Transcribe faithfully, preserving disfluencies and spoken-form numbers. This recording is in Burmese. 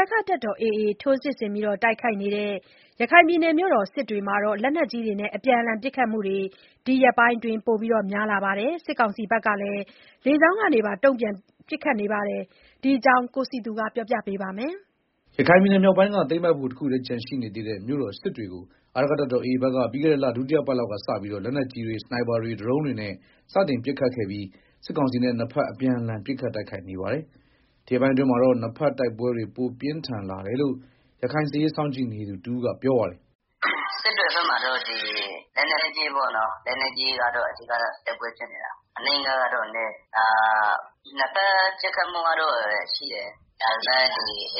က္ခတပ်တော် အေအေ ထိုးစစ်ဆင်တိုက်ခိုက်နေတဲ့ ရခိုင်ပြည်နယ်မြို့တော်စစ်တွေမှာ လက်နက်ကြီးတွေနဲ့ အပြန်အလှန်ပစ်ခတ်မှုတွေ ဒီရက်ပိုင်းအတွင်း ပိုများလာပါတယ်။ စစ်ကောင်စီဘက်ကလည်း လေကြောင်းကနေပါ တုံ့ပြန်ပစ်ခတ်နေပါတယ်။ ဒီအကြောင်း ကိုစည်သူက ပြောပြပါမယ်။ ရခိုင်ပြည်နယ်မြောက်ပိုင်းက သိမ်းပိုက်ဖို့ တခုတည်းကျန်ရှိနေသေးတဲ့ မြို့တော်စစ်တွေကို အာရက္ခတပ်တော် အေအေ ဘက်က ပြီးခဲ့တဲ့လ ဒုတိယပတ်လောက်ကစပြီး လက်နက်ကြီးတွေ၊ စနိုက်ပါတွေ၊ ဒရုန်းတွေနဲ့ စတင်ပစ်ခတ်ခဲ့ပြီး စစ်ကောင်စီနဲ့ နှစ်ဘက် အပြန်အလှန် ပစ်ခတ်တိုက်ခိုက်နေပါတယ်။ ဒီရက်ပိုင်းအတွင်းမှာတော့ နှစ်ဘက်တိုက်ပွဲတွေ ပိုပြင်းထန်လာတယ်လို့ ရခိုင်စစ်ရေးစောင့်ကြည့်နေသူတဦးကပြောပါတယ်။ “စစ်တွေဘက်မှာတော့ လက်နက်ကြီးပေါ့နော်၊ လက်နက်ကြီးကတော့ အဓိက တိုက်ပွဲဖြစ်နေတာ။ မနေ့ကတော့ နှစ်ဘက်ပစ်ခတ်မှုကတော့ရှိတယ်။ ဒါပေမယ့်